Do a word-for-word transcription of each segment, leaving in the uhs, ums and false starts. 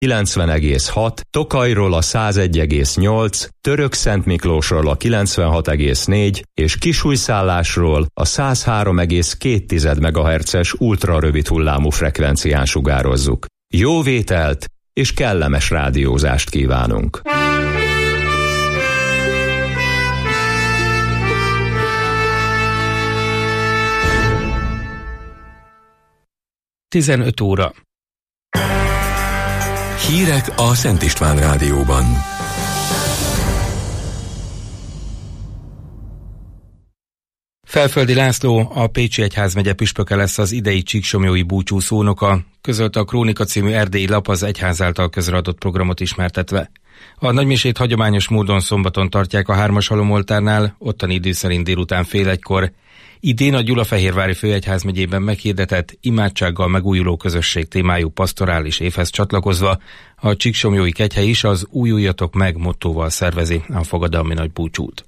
kilencven egész hat, Tokajról a százegy egész nyolc, Törökszentmiklósról a kilencvenhat egész négy és Kisújszállásról a száz három egész két megahertzes ultrarövid hullámú frekvencián sugározzuk. Jó vételt és kellemes rádiózást kívánunk! tizenöt óra. Hírek a Szent István Rádióban. Felföldi László, a Pécsi Egyházmegye püspöke lesz az idei csíksomlyói búcsú szónoka, közölte a Krónika című erdélyi lap az egyház által közreadott programot ismertetve. A nagymisét hagyományos módon szombaton tartják a hármas halomoltárnál, ottani idő szerint délután fél egykor. Idén a Gyulafehérvári Főegyházmegyében meghirdetett imádsággal megújuló közösség témájú pastorális évhez csatlakozva a csíksomlyói kegyhely is az Újuljatok meg mottóval szervezi a fogadalmi nagy búcsút.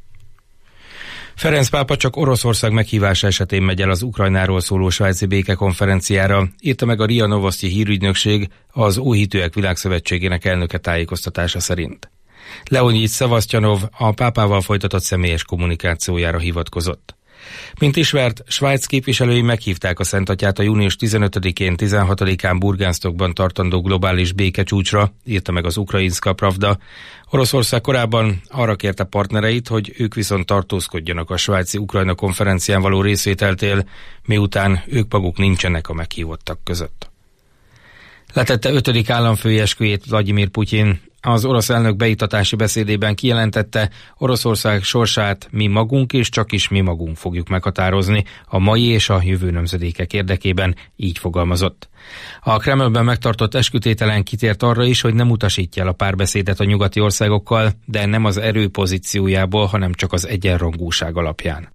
Ferenc pápa csak Oroszország meghívása esetén megy el az Ukrajnáról szóló svájci békekonferenciára, írta meg a RIA Novosztyi hírügynökség az Óhitűek Világszövetségének elnöke tájékoztatása szerint. Leonid Szevasztyanov a pápával folytatott személyes kommunikációjára hivatkozott. Mint ismert, Svájc képviselői meghívták a Szent Atyát a június tizenötödikén tizenhatodikán Burgánsztokban tartandó globális békecsúcsra, írta meg az Ukrajinszka Pravda. Oroszország korábban arra kérte partnereit, hogy ők viszont tartózkodjanak a svájci Ukrajna konferencián való részvételtől, miután ők maguk nincsenek a meghívottak között. Letette ötödik államfői esküjét Vladimir Putyin. Az orosz elnök beiktatási beszédében kijelentette, Oroszország sorsát mi magunk és csak is mi magunk fogjuk meghatározni a mai és a jövő nemzedékek érdekében, így fogalmazott. A Kremlben megtartott eskütételen kitért arra is, hogy nem utasítja el a párbeszédet a nyugati országokkal, de nem az erő pozíciójából, hanem csak az egyenrangúság alapján.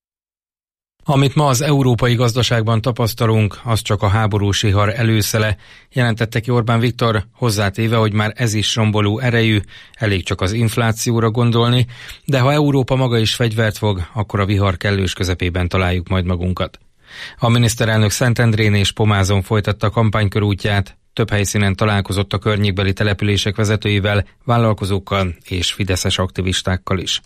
Amit ma az európai gazdaságban tapasztalunk, az csak a háborús vihar előszele, jelentette ki Orbán Viktor, hozzátéve, hogy már ez is romboló erejű, elég csak az inflációra gondolni, de ha Európa maga is fegyvert fog, akkor a vihar kellős közepében találjuk majd magunkat. A miniszterelnök Szentendrén és Pomázon folytatta kampánykörútját, több helyszínen találkozott a környékbeli települések vezetőivel, vállalkozókkal és fideszes aktivistákkal is.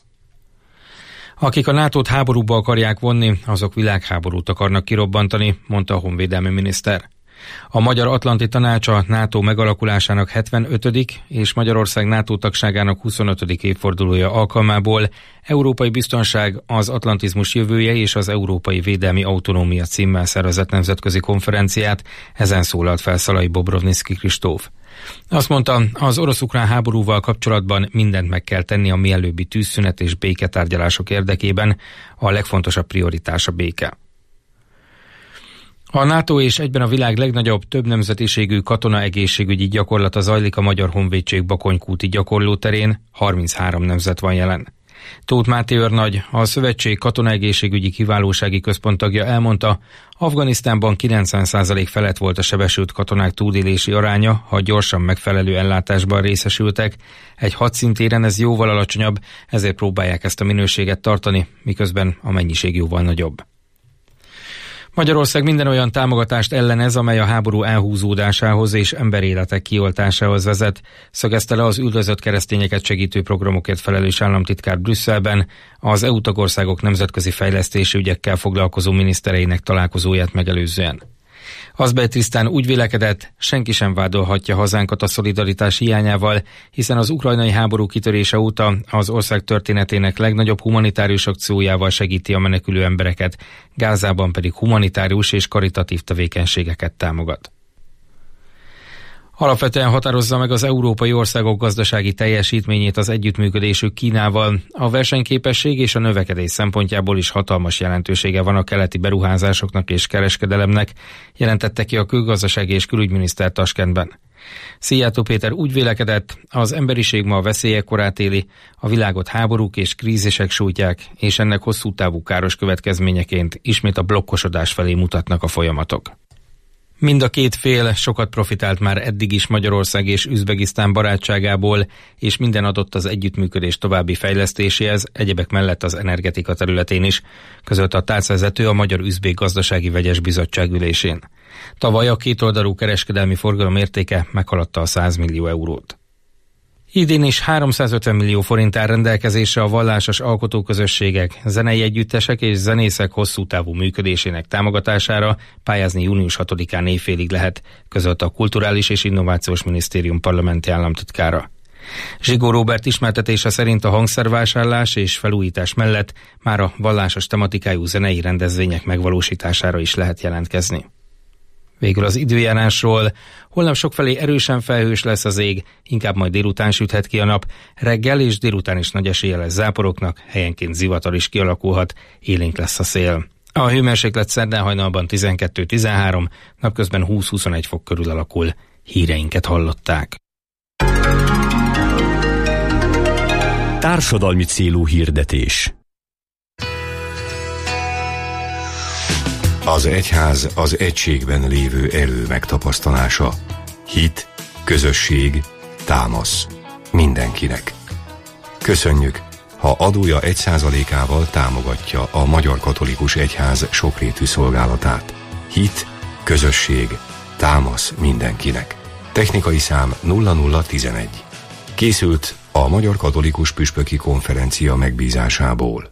Akik a nátót háborúba akarják vonni, azok világháborút akarnak kirobbantani, mondta a honvédelmi miniszter. A Magyar Atlanti Tanács a NATO megalakulásának hetvenötödik és Magyarország NATO tagságának huszonötödik évfordulója alkalmából Európai Biztonság, az atlantizmus jövője és az Európai Védelmi Autonómia címmel szervezett nemzetközi konferenciát, ezen szólalt fel Szalai Bobrovnicki Kristóf. Azt mondta, az orosz-ukrán háborúval kapcsolatban mindent meg kell tenni a mielőbbi tűzszünet és béketárgyalások érdekében, a legfontosabb prioritás a béke. A NATO és egyben a világ legnagyobb több nemzetiségű katona egészségügyi gyakorlata zajlik a Magyar Honvédség Bakonykúti gyakorlóterén, harminchárom nemzet van jelen. Tóth Máté őrnagy, a szövetség katonaegészségügyi kiválósági központ tagja elmondta, Afganisztánban kilencven százalék felett volt a sebesült katonák túlélési aránya, ha gyorsan megfelelő ellátásban részesültek. Egy hadszintéren ez jóval alacsonyabb, ezért próbálják ezt a minőséget tartani, miközben a mennyiség jóval nagyobb. Magyarország minden olyan támogatást ellenez, amely a háború elhúzódásához és emberéletek kioltásához vezet, szögezte le az üldözött keresztényeket segítő programokért felelős államtitkár Brüsszelben az é u tagországok nemzetközi fejlesztési ügyekkel foglalkozó minisztereinek találkozóját megelőzően. Azbej Trisztán úgy vélekedett, senki sem vádolhatja hazánkat a szolidaritás hiányával, hiszen az ukrajnai háború kitörése óta az ország történetének legnagyobb humanitárius akciójával segíti a menekülő embereket, Gázában pedig humanitárius és karitatív tevékenységeket támogat. Alapvetően határozza meg az európai országok gazdasági teljesítményét az együttműködésük Kínával. A versenyképesség és a növekedés szempontjából is hatalmas jelentősége van a keleti beruházásoknak és kereskedelemnek, jelentette ki a külgazdasági és külügyminiszter Taskentben. Szijjártó Péter úgy vélekedett, az emberiség ma a veszélyek korát éli, a világot háborúk és krízisek sújtják, és ennek hosszú távú káros következményeként ismét a blokkosodás felé mutatnak a folyamatok. Mind a két fél sokat profitált már eddig is Magyarország és Üzbegisztán barátságából, és minden adott az együttműködés további fejlesztéséhez, egyebek mellett az energetika területén is, közölte a tárcvezető a Magyar-Üzbék Gazdasági Vegyes Bizottság ülésén. Tavaly a kétoldalú kereskedelmi forgalom értéke meghaladta a száz millió eurót. Idén is háromszázötven millió forint áll rendelkezésre a vallásos alkotóközösségek, zenei együttesek és zenészek hosszú távú működésének támogatására. Pályázni június hatodikán éjfélig lehet, közölte a Kulturális és Innovációs Minisztérium parlamenti államtitkára. Zsigó Róbert ismertetése szerint a hangszervásárlás és felújítás mellett már a vallásos tematikájú zenei rendezvények megvalósítására is lehet jelentkezni. Végül az időjárásról. Holnap sokfelé erősen felhős lesz az ég, inkább majd délután süthet ki a nap. Reggel és délután is nagy esélye lesz záporoknak, helyenként zivatar is kialakulhat, élénk lesz a szél. A hőmérséklet szerdán hajnalban tizenkettő-tizenhárom, napközben húsz-huszonegy fok körül alakul. Híreinket hallották. Társadalmi célú hirdetés. Az egyház az egységben lévő erő megtapasztalása. Hit, közösség, támasz. Mindenkinek. Köszönjük, ha adója egy százalékával támogatja a Magyar Katolikus Egyház sokrétű szolgálatát. Hit, közösség, támasz mindenkinek. Technikai szám nulla nulla tizenegy. Készült a Magyar Katolikus Püspöki Konferencia megbízásából.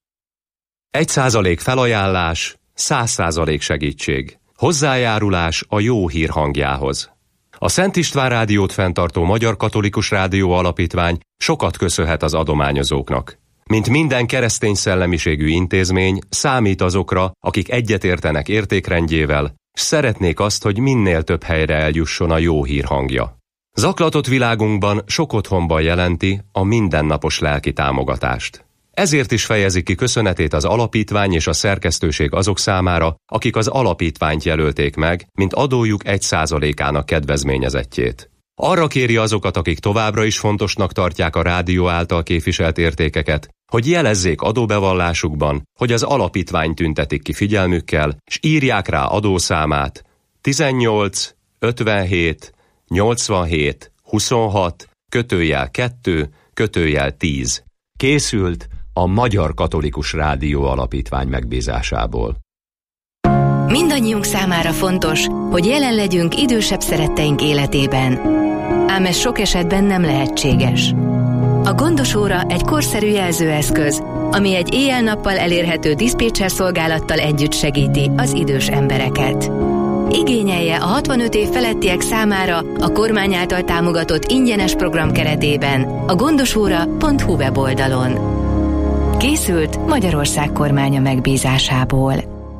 Egy százalék felajánlás, száz százalék segítség. Hozzájárulás a jó hír hangjához. A Szent István Rádiót fenntartó Magyar Katolikus Rádió Alapítvány sokat köszönhet az adományozóknak. Mint minden keresztény szellemiségű intézmény, számít azokra, akik egyetértenek értékrendjével, s szeretnék azt, hogy minél több helyre eljusson a jó hír hangja. Zaklatott világunkban sok otthonban jelenti a mindennapos lelki támogatást. Ezért is fejezi ki köszönetét az alapítvány és a szerkesztőség azok számára, akik az alapítványt jelölték meg, mint adójuk egy százalékának kedvezményezettjét. Arra kéri azokat, akik továbbra is fontosnak tartják a rádió által képviselt értékeket, hogy jelezzék adóbevallásukban, hogy az alapítvány tüntetik ki figyelmükkel, s írják rá adószámát tizennyolc ötvenhét nyolcvanhét huszonhat kötőjel kettő kötőjel tíz. Készült a Magyar Katolikus Rádió Alapítvány megbízásából. Mindannyiunk számára fontos, hogy jelen legyünk idősebb szeretteink életében. Ám ez sok esetben nem lehetséges. A Gondos óra egy korszerű jelzőeszköz, ami egy éjjel-nappal elérhető diszpécser szolgálattal együtt segíti az idős embereket. Igényelje a hatvanöt év felettiek számára a kormány által támogatott ingyenes program keretében a gondosóra pont hu weboldalon. Készült Magyarország kormánya megbízásából.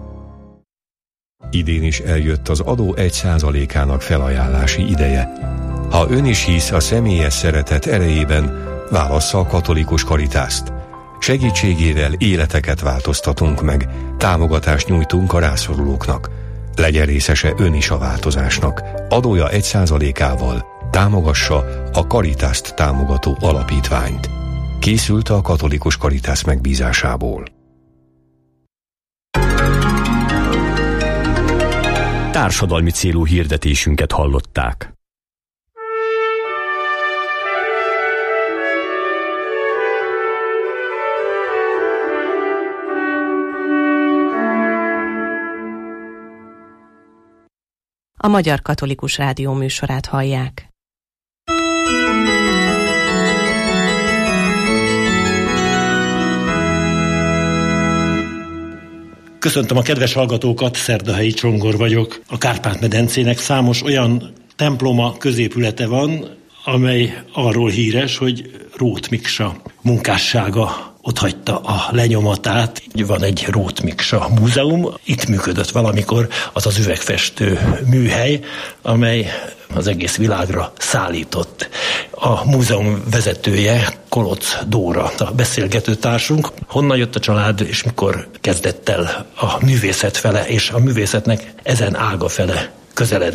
Idén is eljött az adó egy százalékának felajánlási ideje. Ha ön is hisz a személyes szeretet erejében, válassza a katolikus Karitászt. Segítségével életeket változtatunk meg, támogatást nyújtunk a rászorulóknak. Legyen részese ön is a változásnak. Adója egy százalékával támogassa a Karitászt támogató alapítványt. Készült a katolikus Karitász megbízásából. Társadalmi célú hirdetésünket hallották. A Magyar Katolikus Rádió műsorát hallják. Köszöntöm a kedves hallgatókat, Szerdahelyi Csongor vagyok. A Kárpát-medencének számos olyan temploma, középülete van, amely arról híres, hogy Róth Miksa munkássága ott hagyta a lenyomatát. Van egy Róth Miksa múzeum, itt működött valamikor az az üvegfestő műhely, amely az egész világra szállított. A múzeum vezetője Kolocz Dóra, a beszélgető társunk. Honnan jött a család, és mikor kezdett el a művészet fele, és a művészetnek ezen ága fele közeledni?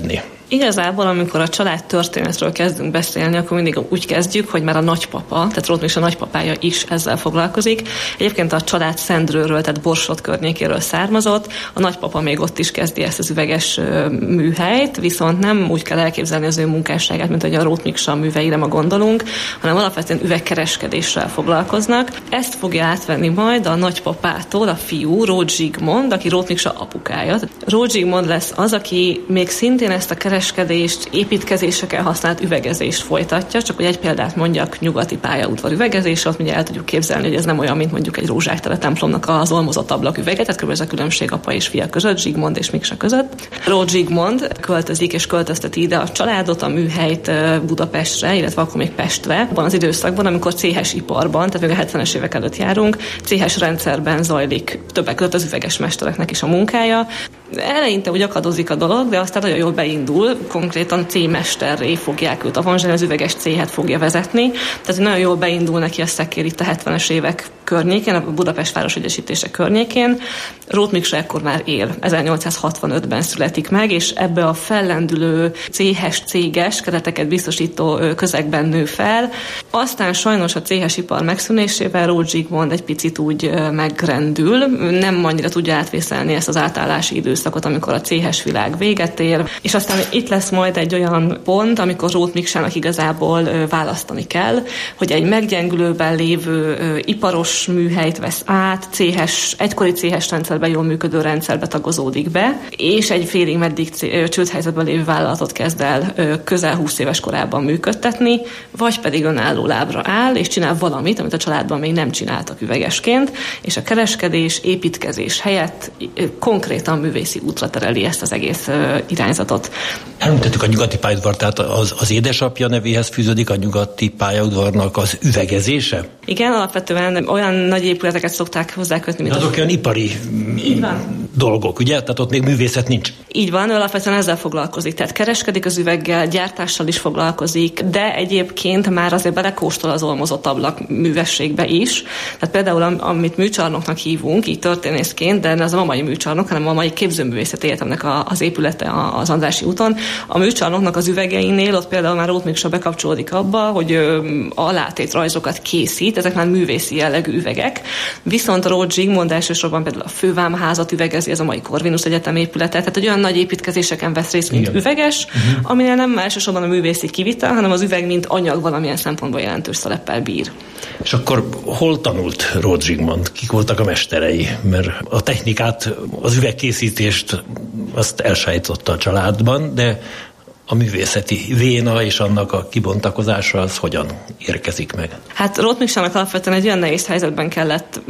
Igazából, amikor a család történetről kezdünk beszélni, akkor mindig úgy kezdjük, hogy már a nagypapa, tehát Róth Miksa nagypapája is ezzel foglalkozik. Egyébként a család Szendrőről, tehát Borsod környékéről származott. A nagypapa még ott is kezdi ezt az üveges műhelyt, viszont nem úgy kell elképzelni az ő munkásságát, mint hogy a Róth Miksa műveire ma gondolunk, hanem alapvetően üvegkereskedéssel foglalkoznak. Ezt fogja átvenni majd a nagypapától a fiú, Róth Zsigmond, aki Róth Miksa apukája. Róth Zsigmond lesz az, aki még szintén ezt a kereskedést, építkezéseken használt üvegezést folytatja, csak hogy egy példát mondjak, nyugati pályaudvar üvegezés, ott ugye el tudjuk képzelni, hogy ez nem olyan, mint mondjuk egy Rózsáktele templomnak az olmozott ablaküvege, tehát kb. Ez a különbség apa és fia között, Zsigmond és Miksa között. Róth Zsigmond költözik és költözteti ide a családot, a műhelyt Budapestre, illetve akkor még Pestre. Abban az időszakban, amikor céhes iparban, tehát még a hetvenes évek előtt járunk, céhes rendszerben zajlik többek között az üveges mestereknek is a munkája. Eleinte úgy akadozik a dolog, de aztán nagyon jól beindul, konkrétan céhmesterré fogják őt avanzsálni, az üveges céhet fogja vezetni, tehát nagyon jól beindul neki a szekér itt a hetvenes évek környékén, a Budapest városegyesítése környékén. Róth Miksa ekkor már él, ezernyolcszázhatvanötben születik meg, és ebbe a fellendülő céhes, céges kereteket biztosító közegben nő fel. Aztán sajnos a céhes ipar megszűnésével Róth Zsigmond egy picit úgy megrendül, nem annyira tudja átvészelni ezt az átállási időszakot, amikor a céhes világ véget ér, és aztán itt lesz majd egy olyan pont, amikor Róth Miksának igazából választani kell, hogy egy meggyengülőben lévő iparos műhelyt vesz át, céhes, egykori céhes rendszerben jól működő rendszerbe tagozódik be, és egy félig meddig csődhelyzetben lévő vállalatot kezd el közel húsz éves korában működtetni, vagy pedig önálló lábra áll, és csinál valamit, amit a családban még nem csináltak üvegesként, és a kereskedés, építkezés helyett konkrétan művészi útra tereli ezt az egész irányzatot. Említettük a nyugati pályaudvar, tehát az, az édesapja nevéhez fűződik a nyugati pályaudvarnak az üvegezése? Igen, alapvetően olyan nagy épületeket szokták hozzákötni, mint azok olyan ipari dolgok, ugye? Tehát ott még művészet nincs. Így van, alapvetően ezzel foglalkozik. Tehát kereskedik az üveggel, gyártással is foglalkozik, de egyébként már azért belekóstol az olmozott ablak művességbe is. Tehát például amit műcsarnoknak hívunk, így történészként, de ez a mai műcsarnok, hanem a mai képzőművészeti egyetemnek az épülete az Andrássy úton. A műcsarnoknak az üvegeinél ott például már Róth Miksa bekapcsolódik abba, hogy alátét rajzokat készít, ezek már művészi jellegű üvegek. Viszont Róth Zsigmond elsősorban például a Fővámházat üvegezi, ez a mai Corvinus Egyetem épülete, tehát egy olyan nagy építkezéseken vesz részt, mint Igen. üveges, uh-huh. aminél nem elsősorban a művészi kivitel, hanem az üveg, mint anyag valamilyen szempontból jelentős szereppel bír. És akkor hol tanult Róth Zsigmond? Kik voltak a mesterei? Mert a technikát, az üvegkészítést azt elsajátította a családban, de a művészeti véna és annak a kibontakozása az hogyan érkezik meg? Hát Róth Miksának alapvetően egy olyan nehéz helyzetben kellett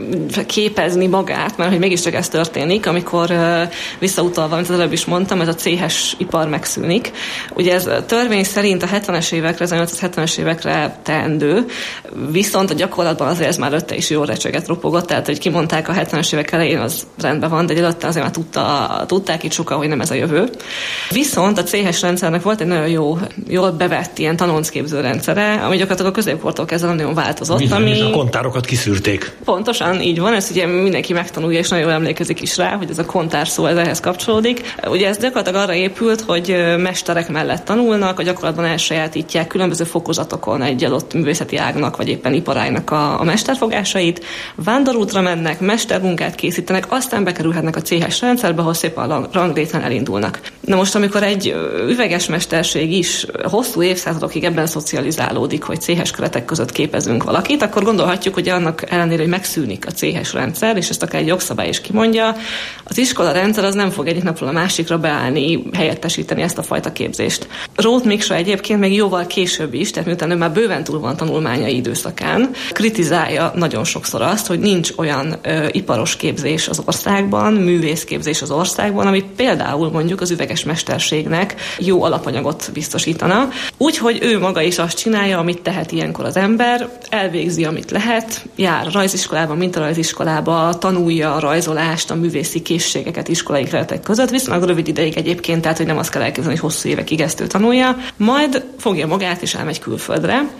képezni magát, mert hogy mégiscsak ez történik, amikor visszautalva, amit az előbb is mondtam, ez a céhes ipar megszűnik. Ugye ez törvény szerint a hetvenes évekre, ezernyolcszázhetvenes évekre teendő, viszont a gyakorlatban azért ez már előtte is jól recseget ropogott, tehát hogy kimondták a hetvenes évek elején, az rendben van, de előtte azért már tudta, tudták itt sokan, hogy nem ez a jövő. Viszont a céhes rendszernek volt egy nagyon jó, jól bevett ilyen tanoncsképző rendszere, ami gyakorlatilag a középkortól kezdve nagyon változott. Bizony, ami... és a kontárokat kiszűrték. Pontosan, így van, ezt ugye mindenki megtanulja, és nagyon jól emlékezik is rá, hogy ez a kontár szó ez ehhez kapcsolódik. Ugye ez gyakorlatilag arra épült, hogy mesterek mellett tanulnak, a gyakorlatban elsajátítják különböző fokozatokon egy adott művészeti ágnak, vagy éppen iparágnak a, a mesterfogásait, vándorútra mennek, mestermunkát készítenek, aztán bekerülhetnek a céhes rendszerbe, ahol szépen rangléten elindulnak. Na most, amikor egy üveges mesterség is hosszú évszázadokig ebben szocializálódik, hogy céhes keretek között képezünk valakit, akkor gondolhatjuk, hogy annak ellenére, hogy megszűnik a céhes rendszer, és ezt akár egy jogszabály is kimondja, az iskola rendszer az nem fog egyik napról a másikra beállni, helyettesíteni ezt a fajta képzést. Róth Miksa egyébként még jóval később is, tehát miután ő már bőven túl van tanulmányai időszakán, kritizálja nagyon sokszor azt, hogy nincs olyan ö, iparos képzés az országban, művészképzés az országban, ami például mondjuk az üveges mesterségnek jó alapanyagot biztosítana. Úgyhogy ő maga is azt csinálja, amit tehet ilyenkor az ember, elvégzi, amit lehet, jár rajziskolába, mintarajziskolába, tanulja a rajzolást, a művészi készségeket iskolai keretek között, viszonylag rövid ideig egyébként, tehát hogy nem azt kell elképzelni, hogy hosszú évekig ezt ő tanulja, majd fogja magát és elmegy külföldre.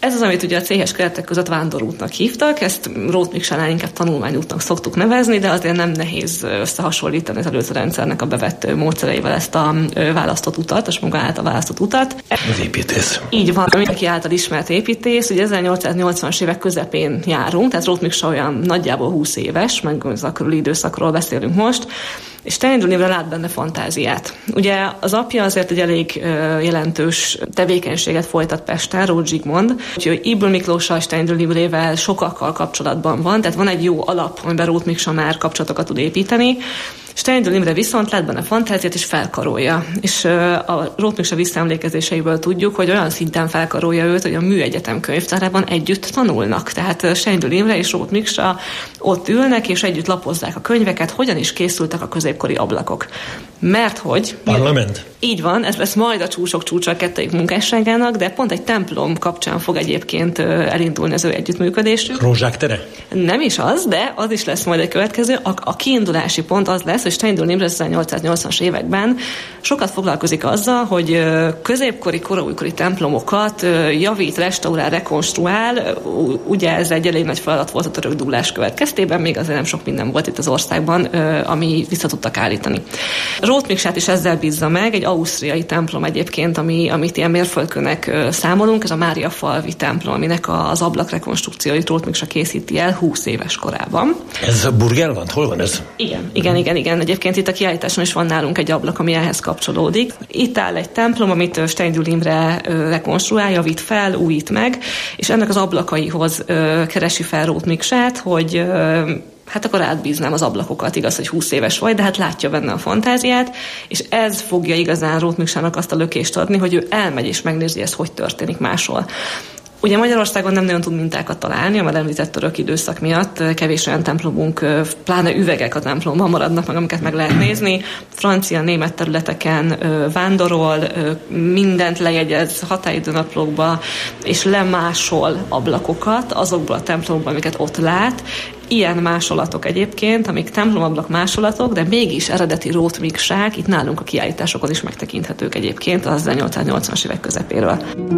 Ez az, amit ugye a céhes keretek között vándorútnak hívtak, ezt Róth Miksánál inkább tanulmányútnak szoktuk nevezni, de azért nem nehéz összehasonlítani az előző rendszernek a bevett módszereivel ezt a választott utat, a maga által választott utat. Az építész. Így van, mindenki által ismert építész, ugye ezernyolcszáznyolcvanas évek közepén járunk, tehát Róth Miksa olyan nagyjából húsz éves, meg az a körüli időszakról beszélünk most, és Steindl Imre lát benne fantáziát. Ugye az apja azért egy elég uh, jelentős tevékenységet folytat Pesten, Róth Zsigmond, úgyhogy Ybl Miklóssal, Steindl Imrével sokakkal kapcsolatban van, tehát van egy jó alap, amiben Róth Miksa már kapcsolatokat tud építeni. Steindl Imre viszont lát benne fantáziát és felkarolja. És uh, a Róth Miksa visszaemlékezéseiből tudjuk, hogy olyan szinten felkarolja őt, hogy a Műegyetem könyvtárában együtt tanulnak. Tehát uh, Steindl Imre és Róth Miksa ott ülnek, és együtt lapozzák a könyveket, hogyan is készültek a középkori ablakok. Mert hogy... Parlament? Így van, ez lesz majd a csúcsok csúcsa a kettőjük munkásságának, de pont egy templom kapcsán fog egyébként uh, elindulni az ő együttműködésük. Rózsák tere? Nem is az, de az is lesz majd egy következő. A, a kiindulási pont az lesz, hogy Steindl Imre ezernyolcszáznyolcvanas években sokat foglalkozik azzal, hogy középkori, koraújkori templomokat javít, restaurál, rekonstruál. Ugye ez egy elég nagy feladat volt a török dúlás következtében, még azért nem sok minden volt itt az országban, ami vissza tudtak állítani. Róth Miksát is ezzel bízza meg, egy ausztriai templom egyébként, ami, amit ilyen mérföldkőnek számolunk, ez a Máriafalvi templom, aminek az ablakrekonstrukcióit Róth Miksa készíti el húsz éves korában. Ez Burgenland? Hol van ez? Igen, igen, igen, igen. Egyébként itt a kiállításon is van nálunk egy ablak, ami ehhez kapcsolódik. Itt áll egy templom, amit Steindl Imre rekonstruál, javít fel, újít meg, és ennek az ablakaihoz keresi fel Róth Miksát, hogy hát akkor átbíznám az ablakokat, igaz, hogy húsz éves vagy, de hát látja benne a fantáziát, és ez fogja igazán Róth Miksának azt a lökést adni, hogy ő elmegy és megnézi, ez hogy történik máshol. Ugye Magyarországon nem nagyon tud mintákat találni, a már említett török időszak miatt kevés olyan templomunk, pláne üvegek a templomban maradnak meg, amiket meg lehet nézni. Francia, német területeken vándorol, mindent lejegyez határidőnaplókba, és lemásol ablakokat azokból a templomokból, amiket ott lát. Ilyen másolatok egyébként, amik templomablak másolatok, de mégis eredeti Róth Miksák, itt nálunk a kiállításokon is megtekinthetők egyébként az ezernyolcszáznyolcvanas évek közepéről.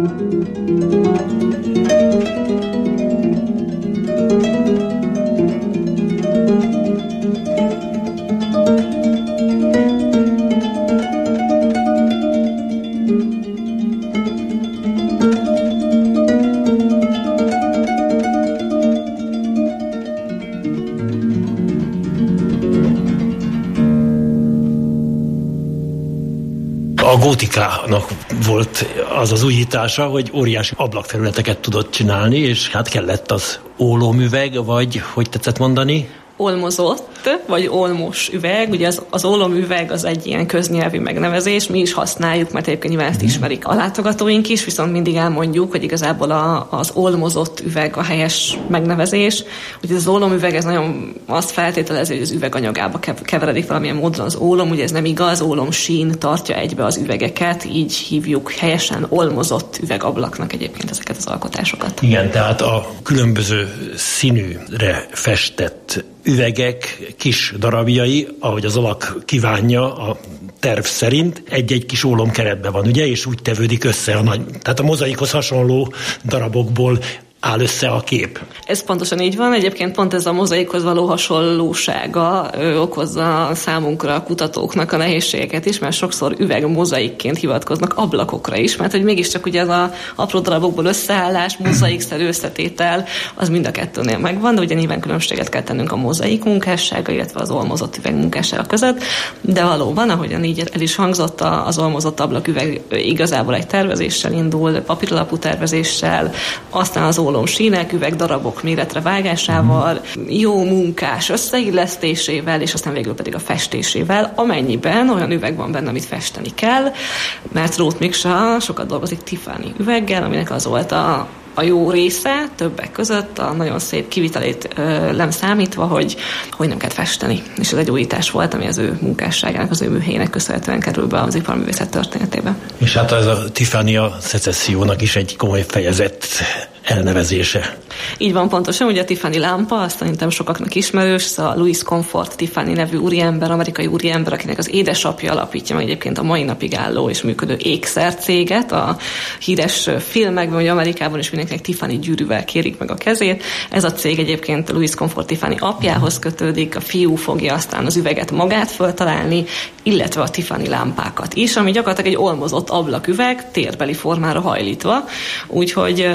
A gótikának volt az az újítása, hogy óriási ablakfelületeket tudott csinálni, és hát kellett az ólomüveg, vagy hogy tetszett mondani? Olmozott, vagy olmos üveg. Ugye az, az ólomüveg az egy ilyen köznyelvi megnevezés, mi is használjuk, mert egyébként nyilván ezt ismerik a látogatóink is, viszont mindig elmondjuk, hogy igazából a, az olmozott üveg a helyes megnevezés. Ugye az ólomüveg, ez nagyon azt feltételezi, hogy az üveg anyagába keveredik valamilyen módon az ólom, ugye ez nem igaz, ólomsín tartja egybe az üvegeket, így hívjuk helyesen olmozott üvegablaknak egyébként ezeket az alkotásokat. Igen, tehát a különböző színűre festett üvegek kis darabjai, ahogy az alak kívánja a terv szerint, egy-egy kis ólomkeretben van, ugye, és úgy tevődik össze a nagy, tehát a mozaikhoz hasonló darabokból áll össze a kép. Ez pontosan így van. Egyébként pont ez a mozaikhoz való hasonlósága ö, okozza számunkra a kutatóknak a nehézségeket is, mert sokszor üveg mozaikként hivatkoznak ablakokra is, mert hogy mégiscsak ugye az a apró darabokból összeállás, mozaikszerű összetétel, az mind a kettőnél megvan, de ugye nyilván különbséget kell tennünk a mozaik munkássága, illetve az olmozott üveg munkássága között, de valóban, ahogyan így el is hangzott, az olmozott ablaküveg igazából egy tervezéssel indul, papíralapú tervezéssel, aztán az sínek, üvegdarabok méretre vágásával, jó munkás összeillesztésével, és aztán végül pedig a festésével, amennyiben olyan üveg van benne, amit festeni kell, mert Róth Miksa sokat dolgozik Tiffany üveggel, aminek az volt a a jó része, többek között a nagyon szép kivitelét ö, nem számítva, hogy, hogy nem kell festeni. És ez egy újítás volt, ami az ő munkásságának, az ő műhelyének köszönhetően kerül be az iparművészet történetébe. És hát ez a Tiffany a szecessziónak is egy komoly fejezet elnevezése. Így van, pontosan, ugye a Tiffany lámpa, azt szerintem sokaknak ismerős, ez a Louis Comfort Tiffany nevű úriember, amerikai úriember, akinek az édesapja alapítja meg egyébként a mai napig álló és működő ékszercéget. A híres filmekben, hogy Amerikában is mindenkinek Tiffany gyűrűvel kérik meg a kezét. Ez a cég egyébként Louis Comfort Tiffany apjához kötődik, a fiú fogja aztán az üveget magát föltalálni, illetve a Tiffany lámpákat is, ami gyakorlatilag egy olmozott ablaküveg, térbeli formára hajlítva. Úgyhogy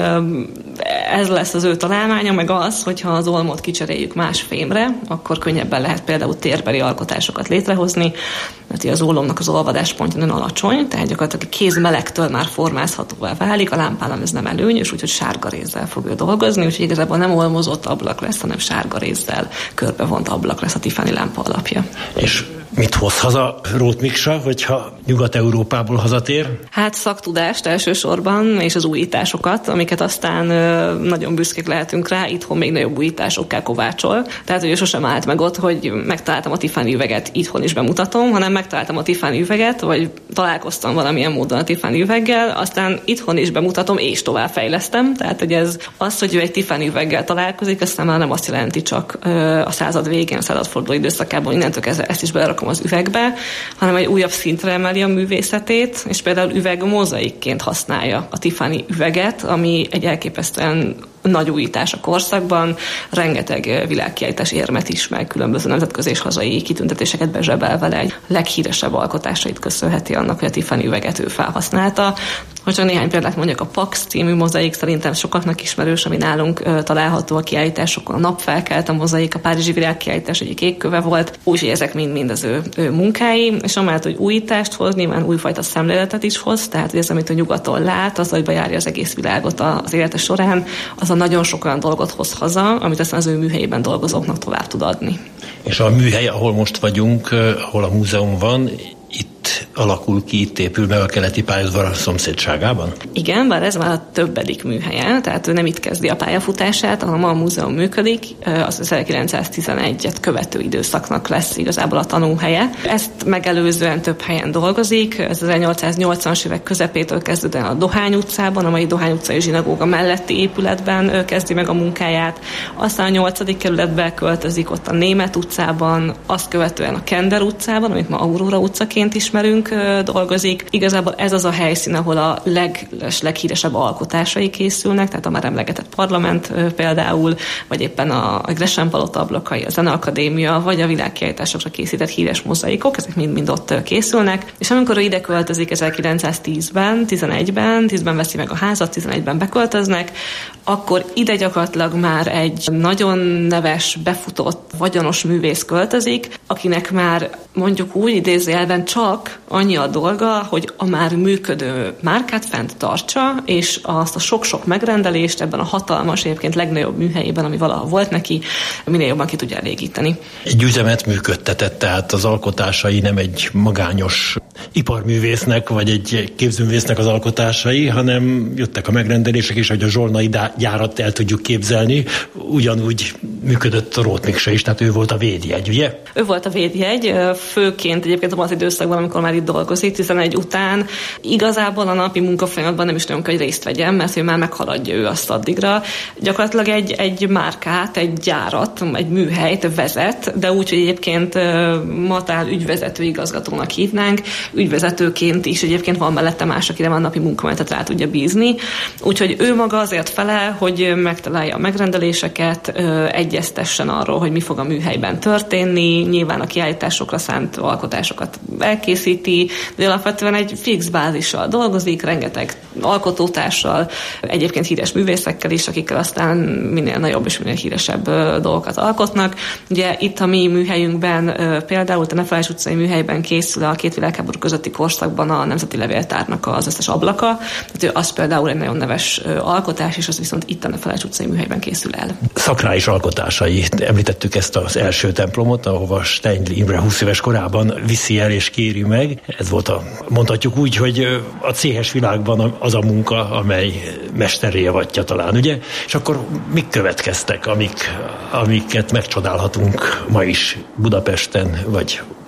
ez lesz az ő találmánya, meg az, hogyha az olmot kicseréljük más fémre, akkor könnyebben lehet például térbeli alkotásokat létrehozni, mert az ólomnak az olvadáspontja nagyon alacsony, tehát gyakorlatilag a kéz melegtől már formázhatóvá válik, a lámpánál ez nem előnyös, úgyhogy sárga rézzel fog ő dolgozni, úgyhogy igazából nem olmozott ablak lesz, hanem sárga rézzel körbevont ablak lesz a Tiffany lámpa alapja. És mit hoz haza Róth Miksa, hogyha Nyugat-Európából hazatér? Hát szaktudást elsősorban, és az újításokat, amiket aztán nagyon büszkék lehetünk rá, itthon még nagyobb újításokká kovácsol. Tehát, hogy sosem állt meg ott, hogy megtaláltam a Tiffany üveget, itthon is bemutatom, hanem megtaláltam a Tiffany üveget, vagy találkoztam valamilyen módon a Tiffany üveggel, aztán itthon is bemutatom, és továbbfejlesztem. Tehát, hogy ez az, hogy ő egy Tiffany üveggel találkozik, aztán már nem azt jelenti csak a század végén, a századforduló időszakában, innentől kezdve ezt is belerakom az üvegbe, hanem egy újabb szintre emeli a művészetét, és például üveg mozaikként használja a Tiffany üveget, ami egy elképesztően nagy újítás a korszakban, rengeteg világkiállítás érmet is, meg különböző nemzetközi és hazai kitüntetéseket bezsebel vele, egy leghíresebb alkotásait köszönheti annak, hogy a Tiffany üveget ő felhasználta. Hogy csak néhány példát mondjak, a Pax című mozaik szerintem sokaknak ismerős, ami nálunk uh, található a kiállításokon. A Napfelkelt a mozaik, a Párizsi világkiállítás egyik égköve volt, úgyhogy ezek mind-mind az ő, ő munkái, és amellett, hogy újítást hoz, nyilván újfajta szemléletet is hoz, tehát ez, amit a nyugaton lát, az, hogy bejárja az egész világot az élete során, az a nagyon sok olyan dolgot hoz haza, amit aztán az ő műhelyében dolgozóknak tovább tud adni. És a műhely, ahol most vagyunk, ahol a múzeum van, itt alakul ki, itt épül meg a keleti pályaudvar szomszédságában? Igen, bár ez már a többedik műhelye, tehát ő nem itt kezdi a pályafutását, hanem a múzeum működik, az ezerkilencszáztizenegyet követő időszaknak lesz igazából a tanúhelye. Ezt megelőzően több helyen dolgozik, ez ezernyolcszáznyolcvanas évek közepétől kezdődően a Dohány utcában, a mai Dohány utcai zsinagóga melletti épületben kezdi meg a munkáját, aztán a nyolcadik kerületbe költözik, ott a Német utcában, azt követően a Kender utcában, amit ma Aurora utcaként ismerünk, dolgozik. Igazából ez az a helyszín, ahol a leg, leghíresebb alkotásai készülnek, tehát a már emlegetett parlament például, vagy éppen a Gresham Palota ablakai, a Zeneakadémia, vagy a világkiállításokra készített híres mozaikok, ezek mind-mind ott készülnek. És amikor ő ide költözik ezerkilencszáztízben, tizenegyben, tízben veszi meg a házat, tizenegyben beköltöznek, akkor ide gyakorlatilag már egy nagyon neves, befutott, vagyonos művész költözik, akinek már mondjuk úgy idézőjelben csak annyi a dolga, hogy a már működő márkát fent tartsa, és azt a sok-sok megrendelést ebben a hatalmas, egyébként legnagyobb műhelyében, ami valaha volt neki, minél jobban ki tudja elégíteni. Egy üzemet működtetett, tehát az alkotásai nem egy magányos iparművésznek, vagy egy képzőművésznek az alkotásai, hanem jöttek a megrendelések, és hogy a zsolnai gyárat el tudjuk képzelni, ugyanúgy működött a Róth Miksa is, tehát ő volt a védjegy, ugye? Ő volt a védjegy, főként egyébként abban az időszakban, amikor már itt dolgozik, tizenegy után. Igazából a napi munkafolyamatban nem is nagyon kell, hogy részt vegyen, mert ő már meghaladja ő azt addigra. Gyakorlatilag egy, egy márkát, egy gyárat, egy műhelyt vezet, de úgy, hogy egyébként ma talán ügyvezető igazgatónak hívnánk, ügyvezetőként is egyébként van mellette más, akire van napi munkamenetet rá tudja bízni. Úgyhogy ő maga azért fele, hogy megtalálja a megrendeléseket, egyeztessen arról, hogy mi fog a műhelyben történni, nyilván a kiállításokra szánt alkotásokat elkészíti, de alapvetően egy fix bázissal dolgozik, rengeteg alkotótársal, egyébként híres művészekkel is, akikkel aztán minél nagyobb és minél híresebb dolgokat alkotnak. Ugye itt a mi műhelyünkben például a Nefelejts utcai műhelyben készül a két világháború közötti korszakban a Nemzeti Levéltárnak az összes ablaka. Tehát az például egy nagyon neves alkotás, és az viszont itt a Nefelejts utcai műhelyben készül el. Szakrális alkotásai. Említettük ezt az első templomot, ahova Steindl Imre húsz éves korában viszi el és kéri meg. Ez volt a, mondhatjuk úgy, hogy a céhes világban az a munka, amely mesterré avatja talán, ugye? És akkor mik következtek, amik, amiket megcsodálhatunk ma is Budapesten, vagy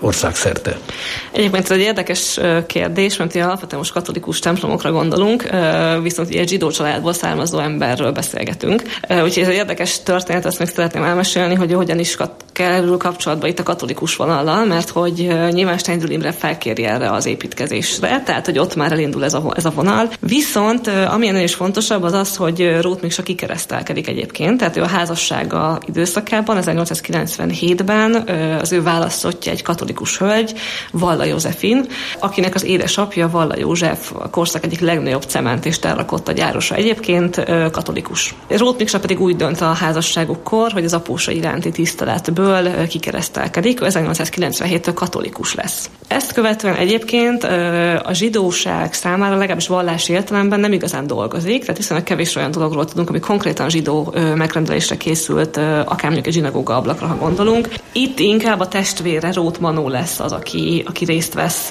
országszerte? Egyébként ez egy érdekes kérdés, mert ilyen alapvetően most katolikus templomokra gondolunk, viszont egy zsidó családból származó emberről beszélgetünk. Úgyhogy ez egy érdekes történet, azt még szeretném elmesélni, hogy hogyan is kerül kapcsolatba itt a katolikus vonallal, mert hogy nyilván Steindl Imre felkéri erre az építkezésre, tehát hogy ott már elindul ez a, ez a vonal. Viszont amilyen is fontosabb az az, hogy Róth Miksa kikeresztelkedik egyébként, tehát ő a házassága időszakában, ezernyolcszázkilencvenhétben az ő választottja egy katolikus hölgy, Valla Józsefin, akinek az édesapja, Valla József, a korszak egyik legnagyobb cement és terrakotta gyárosa egyébként katolikus. Róth Miksa pedig úgy dönt a házasságukkor, hogy az apósa iránti tiszteletből kikeresztelkedik, ő ezernyolcszázkilencvenhéttől katolikus lesz. Ezt követően egyébként a zsidóság számára legalábbis vallási értelemben nem igazán dolgozik, tehát viszonylag kevés olyan dologról tudunk, ami konkrétan zsidó megrendelésre készült, akár mondjuk egy zsinagóga ablakra, ha gondolunk. Itt inkább a testvére, Róth Manó lesz az, aki, aki részt vesz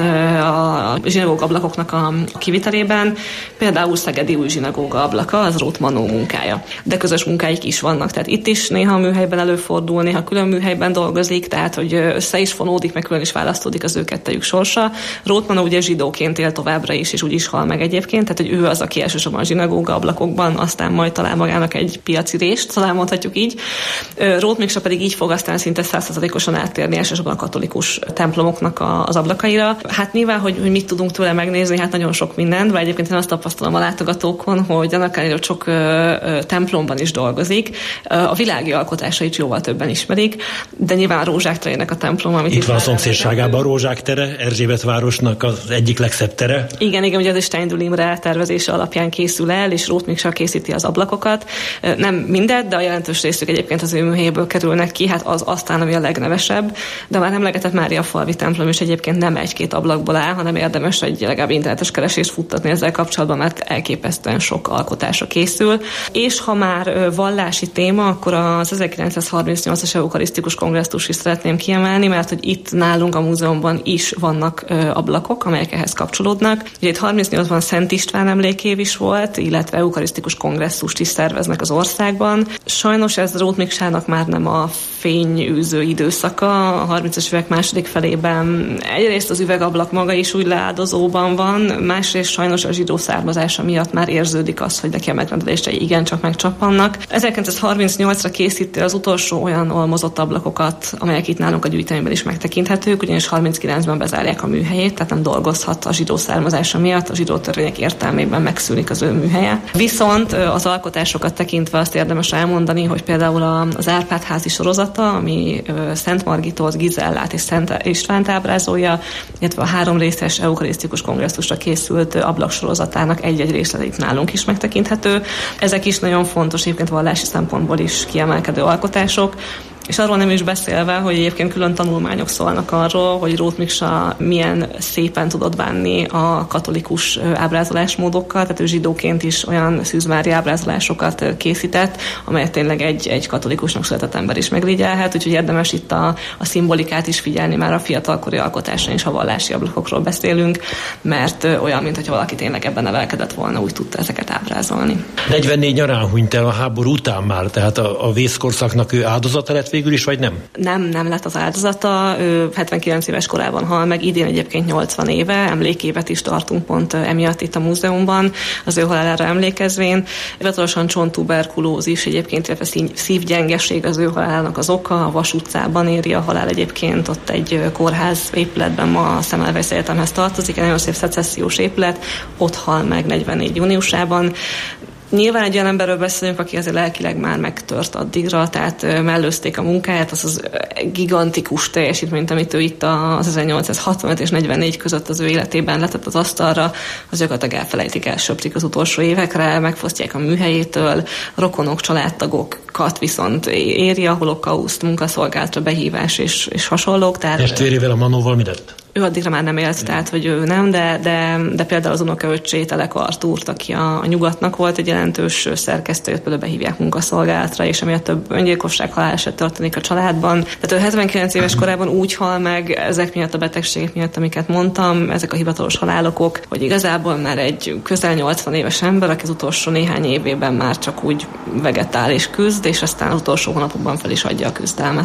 a zsinagóga ablakoknak a kivitelében. Például Szegedi új zsinagóga ablaka, az Róth Manó munkája. De közös munkáik is vannak, tehát itt is néha a műhelyben előfordul, néha külön műhelyben dolgozik, tehát hogy össze is fonódik, meg külön is választódik az ő kettejük sorsa. Róth Manó ugye zsidóként él továbbra is, és úgy is hal meg egyébként, tehát hogy ő az, aki elsősorban a zsinagóga ablakokban, aztán majd talál magának egy piaci részt, talán mondhatjuk így. Róth Miksa pedig így fog aztán szinte száz százalékosan áttérni elsősorban a katolikus templomoknak az ablakaira. Hát nyilván, hogy, hogy mit tudunk tőle megnézni, hát nagyon sok mindent, vagy egyébként én azt tapasztalom a látogatókon, hogy annak ellenére, hogy sok templomban is dolgozik, a világi alkotásait jóval többen ismerik, de nyilván Rózsák terének a templom, amit itt van a szomszédságában a Rózsák tere, Erzsébet városnak az egyik legszebb tere. Igen, igen, ugye az Steindl Imre tervezése alapján készül el, és Róth Miksa készíti az ablakokat. Nem mindet, de a jelentős részük egyébként az ő műhelyéből kerülnek ki, hát az aztán, ami a legnevesebb, de már emlegetett Máriafalvi templom is egyébként nem egy-két ablakból áll, hanem érdemes egy legalább internetes keresést futtatni ezzel kapcsolatban, mert elképesztően sok alkotásra készül. És ha már vallási téma, akkor az ezerkilencszázharmincnyolcas eukarisztikus kongresszus is szeretném kiemelni, mert hogy itt nálunk a múzeumban is vannak ablakok, amelyek ehhez kapcsolódnak. Ugye itt harmincnyolcban Szent István emlékév is volt, illetve eukarisztikus kongresszust is szerveznek az országban. Sajnos ez Róth Miksának már nem a fényűző időszaka. A harmincas évek második felében egyrészt az üvegablak maga is úgy leáldozóban van, másrészt sajnos a zsidó származása miatt már érződik az, hogy neki a megrendelései igencsak megcsappannak. ezerkilencszázharmincnyolcra készíti az utolsó olyan olmozott ablakokat, amelyek itt nálunk a gyűjteményben is megtekinthetők, ugyanis harminckilencben bezárják a műhelyét, tehát nem dolgozhat a zsidó származása miatt, a zsidó törvények értelmében megszűnik az ő műhelye. Viszont az alkotásokat tekintve azt érdemes elmondani, hogy például az Árpád-házi sorozata, ami Szent Margitot, Gizellát és Szent Istvánt ábrázolja, illetve a három részes eukarisztikus kongresszusra készült ablaksorozatának egy-egy részlet itt nálunk is megtekinthető. Ezek is nagyon fontos, egyébként vallási szempontból is kiemelkedő alkotások. És arról nem is beszélve, hogy egyébként külön tanulmányok szólnak arról, hogy Róth Miksa milyen szépen tudott bánni a katolikus ábrázolásmódokkal, tehát ő zsidóként is olyan Szűz Mária ábrázolásokat készített, amelyet tényleg egy, egy katolikusnak született ember is megrigyelhet, úgyhogy érdemes itt a, a szimbolikát is figyelni már a fiatalkori alkotásain is, ha vallási ablakokról beszélünk, mert olyan, mintha valaki tényleg ebben nevelkedett volna, úgy tudta ezeket ábrázolni. negyvennégy nyarán hunyt el a háború után már, tehát a, a vészkorszaknak ő áldozata lett végül is, vagy nem? Nem, nem lett az áldozata. Ő hetvenkilenc éves korában hal meg, idén egyébként nyolcvan éve, emlékévet is tartunk pont emiatt itt a múzeumban, az ő halálára emlékezvén. Hivatalosan csonttuberkulózis egyébként, illetve szívgyengeség az ő halálának az oka, a Vas utcában éri a halál egyébként, ott egy kórház épületben ma a Semmelweis Egyetemhez tartozik, egy nagyon szép szecessziós épület, ott hal meg negyvennégy júniusában. Nyilván egy olyan emberről beszélünk, aki azért lelkileg már megtört addigra, tehát mellőzték a munkáját, az az gigantikus teljesítményt, amit ő itt az ezernyolcszázhatvanöt és negyvennégy között az ő életében letett az asztalra, az gyakorlatilag elfelejtik, elsöprik az utolsó évekre, megfosztják a műhelyétől, rokonok, családtagokat viszont éri a holokauszt, munkaszolgálatra behívás és, és hasonlók. Tehát testvérével, a Manóval mi lett? Ő addigra már nem élt, tehát hogy ő nem, de, de, de például az unokaöccsét, Telek Artúrt, aki a, a Nyugatnak volt egy jelentős szerkesztő, például behívják munkaszolgálatra, és emiatt több öngyilkosság, haláleset történik a családban. Tehát ő hetvenkilenc éves korában úgy hal meg ezek miatt a betegségek miatt, amiket mondtam, ezek a hivatalos halálokok, hogy igazából már egy közel nyolcvan éves ember, aki az utolsó néhány évében már csak úgy vegetál és küzd, és aztán az utolsó hónapokban fel is adja a küzdelmet.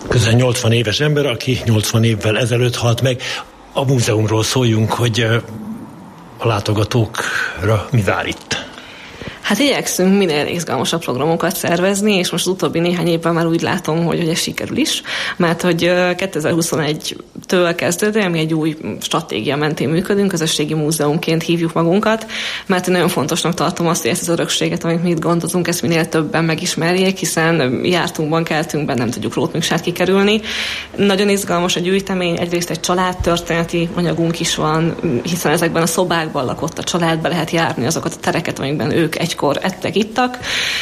közel nyolcvan éves ember, aki nyolcvan évvel ezelőtt halt meg. A múzeumról szóljunk, hogy a látogatókra mi vár itt? Hát igyekszünk minél izgalmasabb programokat szervezni, és most az utóbbi néhány évben már úgy látom, hogy, hogy ez sikerül is, mert hogy kétezer-huszonegytől kezdődően mi egy új stratégia mentén működünk, közösségi múzeumként hívjuk magunkat, mert én nagyon fontosnak tartom azt, hogy ezt az örökséget, amit mi itt gondozunk, ezt minél többen megismerjék, hiszen jártunkban, keltünkben nem tudjuk Rótmiksát kikerülni. Nagyon izgalmas a gyűjtemény, egyrészt egy családtörténeti anyagunk is van, hiszen ezekben a szobákban lakott a család, be lehet járni azokat a tereket, amikben ők egy kor ettek, ittak,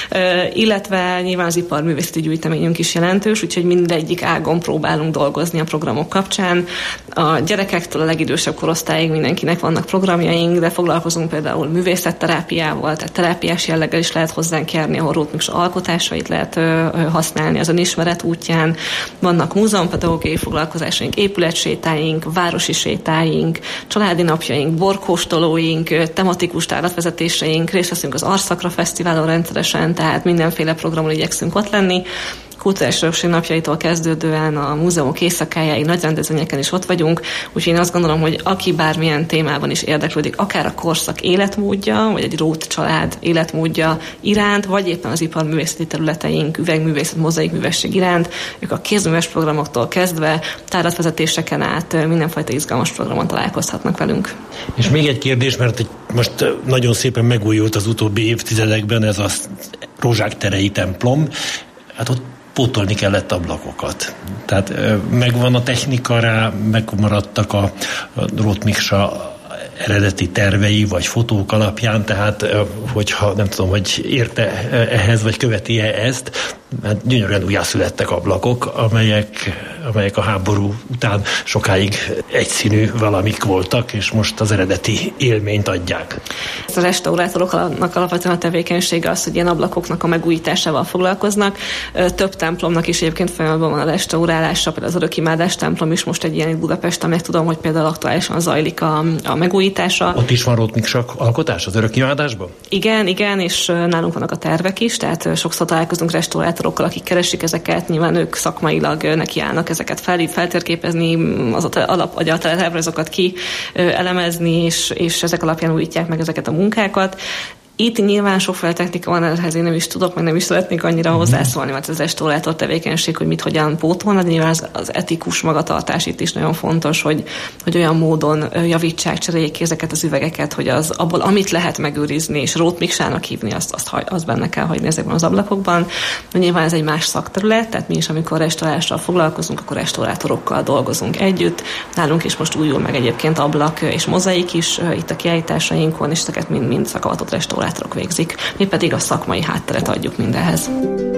illetve nyilván az iparművészeti gyűjteményünk is jelentős, úgyhogy mindegyik ágon próbálunk dolgozni a programok kapcsán. A gyerekektől a legidősebb korosztályig mindenkinek vannak programjaink, de foglalkozunk például művészetterápiával, tehát terápiás jelleggel is lehet hozzánk járni, ahol Rótmiksa alkotásait lehet használni az önismeret útján. Vannak múzeumpedagógiai foglalkozásaink, épületsétáink, városi sétáink, családi napjaink, borkóstolóink, tematikus tárlatvezetéseink, részt veszünk az Arszakra Fesztiválon rendszeresen, tehát mindenféle programon igyekszünk ott lenni. Kulturális Örökség napjaitól kezdődően a múzeumok éjszakájáig nagy rendezvényeken is ott vagyunk, úgyhogy én azt gondolom, hogy aki bármilyen témában is érdeklődik, akár a korszak életmódja, vagy egy Róth család életmódja iránt, vagy éppen az iparművészeti területeink, üvegművészet, mozaikművészség iránt, ők a kézműves programoktól kezdve tárlatvezetéseken át mindenfajta izgalmas programon találkozhatnak velünk. És még egy kérdés, mert most nagyon szépen megújult az utóbbi évtizedekben ez a Rózsák terei templom, hát ott pótolni kellett ablakokat. Tehát megvan a technika rá, megmaradtak a, a Rótmiksa eredeti tervei, vagy fotók alapján, tehát hogyha nem tudom, hogy érte ehhez, vagy követi-e ezt, hát gyönyörűen újjászülettek ablakok, amelyek, amelyek a háború után sokáig egyszínű valamik voltak, és most az eredeti élményt adják. A restaurátoroknak alapvetően a tevékenysége az, hogy ilyen ablakoknak a megújításával foglalkoznak. Több templomnak is egyébként folyamatban van a restaurálása, például az Örökimádás templom is most egy ilyen itt Budapesten, meg tudom, hogy például aktuálisan zajlik a, a megújítása. Ott is van Rótmiksa alkotás az Örökimádásban? Igen, igen, és nálunk vannak a tervek is, tehát sokszor találkozunk restaurátorokkal, akik keresik ezeket, nyilván ők szakmailag nekiállnak ezeket fel, feltérképezni, az alap, vagy a tervrajzokat ki elemezni, és, és ezek alapján újítják meg ezeket a munkákat. Itt nyilván sokféle technika van, ehhez én nem is tudok, meg nem is szeretnék annyira hozzászólni, mert ez restaurátor tevékenység, hogy mit hogyan pótolna, de nyilván az, az etikus magatartás itt is nagyon fontos, hogy, hogy olyan módon javítsák, cseréljék ki ezeket az üvegeket, hogy az abból, amit lehet megőrizni, és Rótmiksának hívni, azt, azt, azt benne kell hagyni ezekben az ablakokban. De nyilván ez egy más szakterület, tehát mi is, amikor restaurálással foglalkozunk, akkor restaurátorokkal dolgozunk együtt. Nálunk is most újul meg egyébként ablak és mozaik is itt a kiállításainkon, és ezeket mind-mind szakavatott restaurátorok végzik. Mi pedig a szakmai hátteret adjuk mindenhez.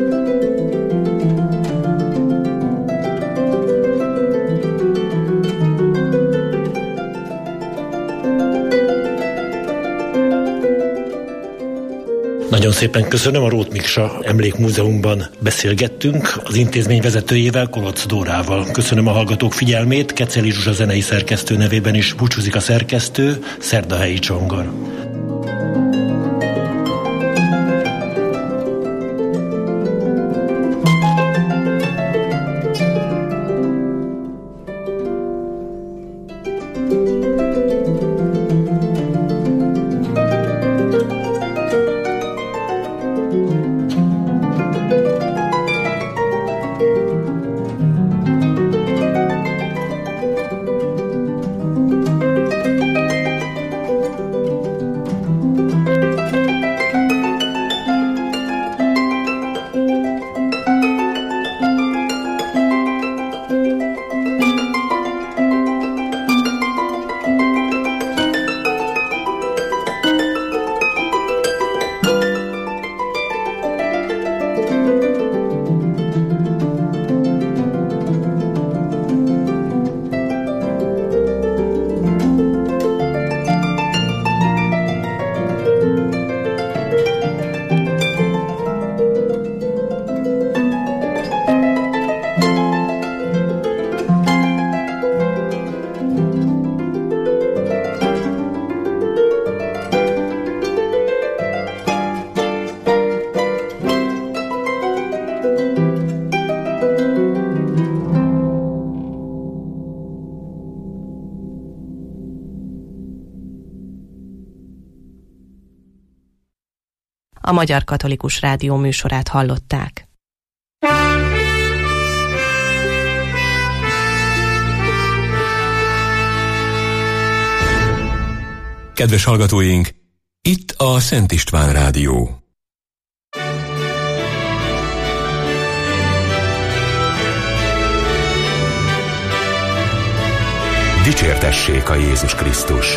Nagyon szépen köszönöm, a Rótmiksa Emlékmúzeumban beszélgettünk az intézmény vezetőjével, Kolocz Dórával. Köszönöm a hallgatók figyelmét, Keceli Zsuzsa zenei szerkesztő nevében is búcsúzik a szerkesztő, Szerdahelyi Csongor. A Magyar Katolikus Rádió műsorát hallották. Kedves hallgatóink, itt a Szent István Rádió. Dicsértessék a Jézus Krisztus!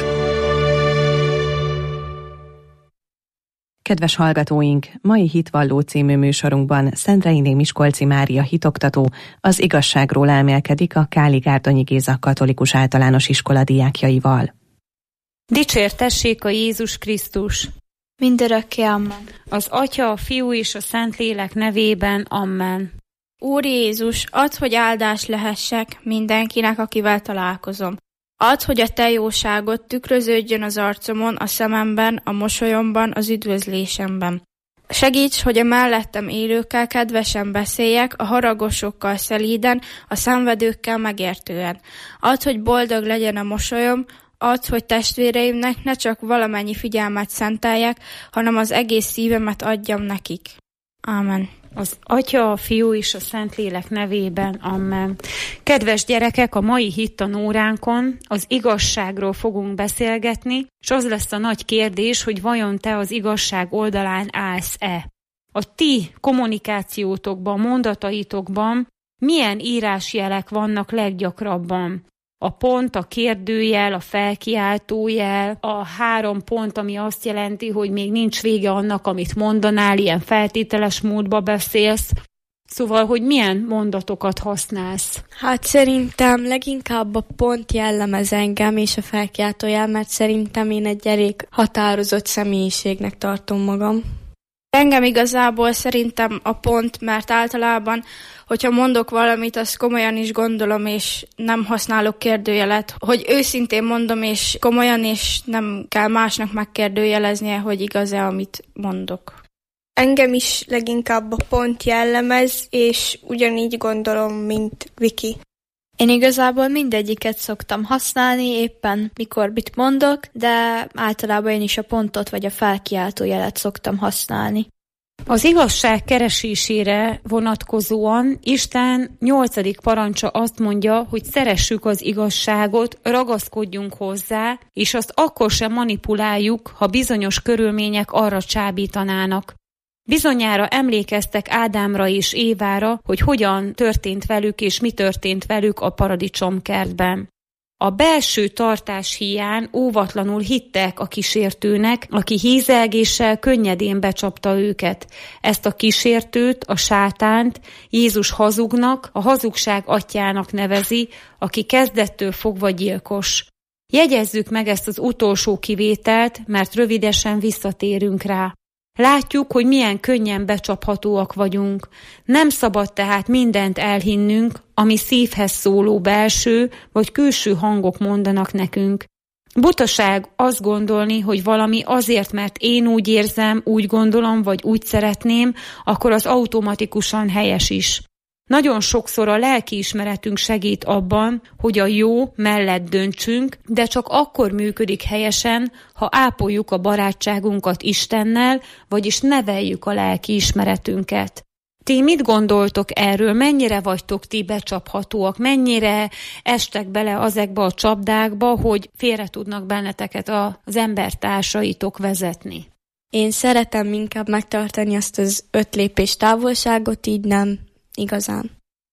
Kedves hallgatóink, mai Hitvalló című műsorunkban Szendreiné Miskolci Mária hitoktató az igazságról elmélkedik a Káli-Gárdonyi Géza Katolikus Általános Iskola diákjaival. Dicsértessék a Jézus Krisztus! Mindörökké amen. Az Atya, a Fiú és a Szentlélek nevében amen. Úr Jézus, add, hogy áldás lehessek mindenkinek, akivel találkozom. Add, hogy a te jóságot tükröződjön az arcomon, a szememben, a mosolyomban, az üdvözlésemben. Segíts, hogy a mellettem élőkkel kedvesen beszéljek, a haragosokkal szelíden, a szenvedőkkel megértően. Add, hogy boldog legyen a mosolyom, add, hogy testvéreimnek ne csak valamennyi figyelmet szenteljek, hanem az egész szívemet adjam nekik. Ámen. Az Atya, a Fiú és a Szentlélek nevében amen. Kedves gyerekek, a mai hittanóránkon az igazságról fogunk beszélgetni, és az lesz a nagy kérdés, hogy vajon te az igazság oldalán állsz-e? A ti kommunikációtokban, mondataitokban milyen írásjelek vannak leggyakrabban? A pont, a kérdőjel, a felkiáltójel, a három pont, ami azt jelenti, hogy még nincs vége annak, amit mondanál, ilyen feltételes módba beszélsz. Szóval, hogy milyen mondatokat használsz? Hát szerintem leginkább a pont jellemez engem és a felkiáltójel, mert szerintem én egy elég határozott személyiségnek tartom magam. Engem igazából szerintem a pont, mert általában, hogyha mondok valamit, azt komolyan is gondolom, és nem használok kérdőjelet, hogy őszintén mondom, és komolyan, és nem kell másnak megkérdőjeleznie, hogy igaz-e, amit mondok. Engem is leginkább a pont jellemez, és ugyanígy gondolom, mint Viki. Én igazából mindegyiket szoktam használni, éppen mikor mit mondok, de általában én is a pontot vagy a felkiáltó jelet szoktam használni. Az igazság keresésére vonatkozóan Isten nyolcadik parancsa azt mondja, hogy szeressük az igazságot, ragaszkodjunk hozzá, és azt akkor sem manipuláljuk, ha bizonyos körülmények arra csábítanának. Bizonyára emlékeztek Ádámra és Évára, hogy hogyan történt velük és mi történt velük a paradicsomkertben. A belső tartás híján óvatlanul hittek a kísértőnek, aki hízelgéssel könnyedén becsapta őket. Ezt a kísértőt, a sátánt Jézus hazugnak, a hazugság atyjának nevezi, aki kezdettől fogva gyilkos. Jegyezzük meg ezt az utolsó kivételt, mert rövidesen visszatérünk rá. Látjuk, hogy milyen könnyen becsaphatóak vagyunk. Nem szabad tehát mindent elhinnünk, ami szívhez szóló belső vagy külső hangok mondanak nekünk. Butaság azt gondolni, hogy valami azért, mert én úgy érzem, úgy gondolom, vagy úgy szeretném, akkor az automatikusan helyes is. Nagyon sokszor a lelkiismeretünk segít abban, hogy a jó mellett döntsünk, de csak akkor működik helyesen, ha ápoljuk a barátságunkat Istennel, vagyis neveljük a lelkiismeretünket. Ti mit gondoltok erről? Mennyire vagytok ti becsaphatóak? Mennyire estek bele azekbe a csapdákba, hogy félre tudnak benneteket az embertársaitok vezetni? Én szeretem inkább megtartani azt az öt lépés távolságot, így nem igazán.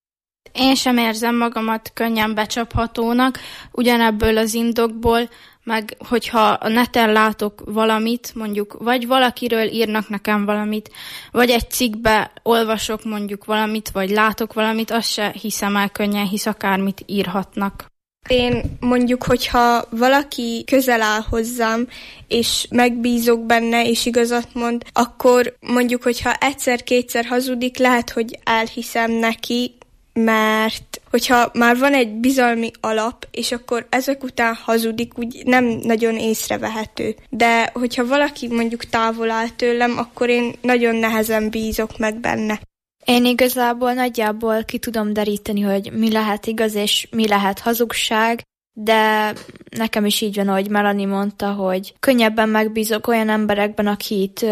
Én sem érzem magamat könnyen becsaphatónak, ugyanebből az indokból, meg hogyha a neten látok valamit, mondjuk, vagy valakiről írnak nekem valamit, vagy egy cikkbe olvasok mondjuk valamit, vagy látok valamit, azt se hiszem el könnyen, hisz akármit írhatnak. Én mondjuk, hogyha valaki közel áll hozzám, és megbízok benne, és igazat mond, akkor mondjuk, hogyha egyszer-kétszer hazudik, lehet, hogy elhiszem neki, mert hogyha már van egy bizalmi alap, és akkor ezek után hazudik, úgy nem nagyon észrevehető. De hogyha valaki mondjuk távol áll tőlem, akkor én nagyon nehezen bízok meg benne. Én igazából nagyjából ki tudom deríteni, hogy mi lehet igaz és mi lehet hazugság, de nekem is így van, ahogy Melanie mondta, hogy könnyebben megbízok olyan emberekben, akit